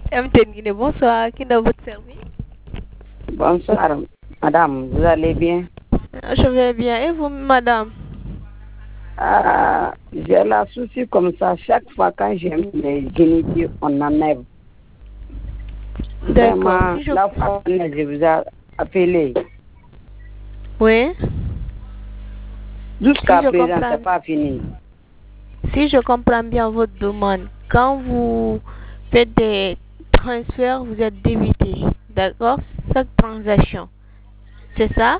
MTN Guinée, bonsoir. Qui doit votre service? Bonsoir, madame. Vous allez bien? Je vais bien. Et vous, madame? J'ai la souci comme ça. Chaque fois quand j'aime les géniteurs, on enlève. Vraiment, la fois que je vous ai appelé. Oui. Jusqu'à présent, c'est pas fini. Si je comprends bien votre demande, quand vous faites des transferts, vous êtes débité. D'accord? Chaque transaction. C'est ça?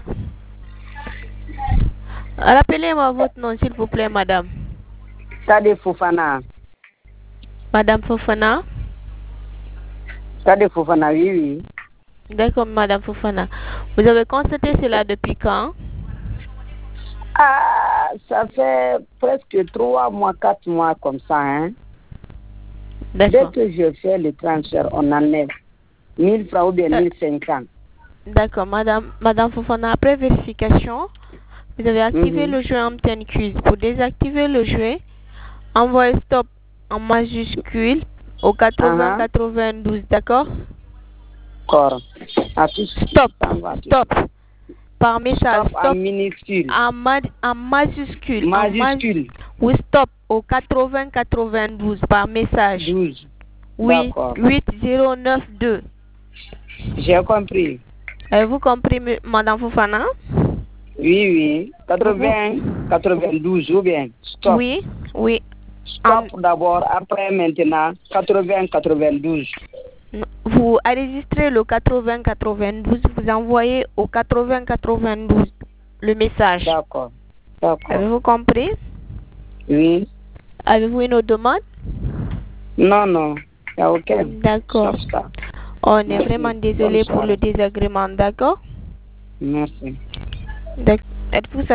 Rappelez-moi votre nom, s'il vous plaît, madame. Tade Fofana. Madame Fofana? Tade Fofana, oui, oui. D'accord, madame Fofana. Vous avez constaté cela depuis quand? Ça fait presque 3 mois, 4 mois comme ça, hein. Dès que je fais le transfert, on enlève 1000 francs ou bien 1500. D'accord, madame Fofana, après vérification, vous avez activé le jeu MTN Quiz. Pour désactiver le jeu, envoyez stop en majuscule au 80-92, d'accord? D'accord. Stop. Par message, stop. En minuscule. En majuscule. Majuscule. Oui, stop au 80-92 par message. 12. Oui, 8092. J'ai compris. Avez-vous compris, madame Fofana? Oui. 80-92 ou bien stop. Oui. Stop d'abord, après maintenant 80-92. Vous enregistrez le 80-92, vous envoyez au 80-92 le message. D'accord. Avez-vous compris? Oui. Avez-vous une autre demande? Non. Il n'y a aucun. D'accord. On est vraiment désolé pour le désagrément, d'accord? Merci. Êtes-vous